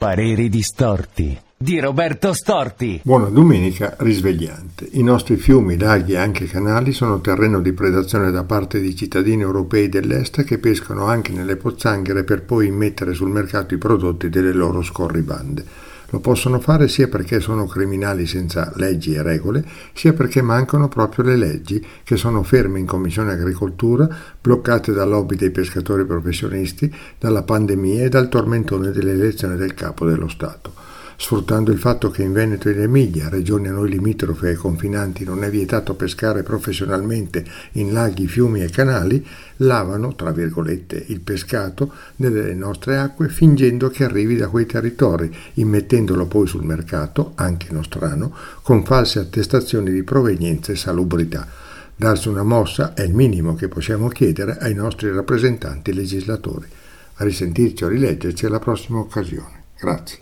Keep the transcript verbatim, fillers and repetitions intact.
Pareri distorti di Roberto Storti. Buona domenica risvegliante. I nostri fiumi, laghi e anche canali sono terreno di predazione da parte di cittadini europei dell'est che pescano anche nelle pozzanghere per poi immettere sul mercato i prodotti delle loro scorribande. Lo possono fare sia perché sono criminali senza leggi e regole, sia perché mancano proprio le leggi, che sono ferme in Commissione Agricoltura, bloccate dal lobby dei pescatori professionisti, dalla pandemia e dal tormentone dell'elezione del capo dello Stato. Sfruttando il fatto che in Veneto ed Emilia, regioni a noi limitrofe e confinanti, non è vietato pescare professionalmente in laghi, fiumi e canali, lavano, tra virgolette, il pescato nelle nostre acque fingendo che arrivi da quei territori, immettendolo poi sul mercato, anche nostrano, con false attestazioni di provenienza e salubrità. Darsi una mossa è il minimo che possiamo chiedere ai nostri rappresentanti legislatori. A risentirci o rileggerci alla prossima occasione. Grazie.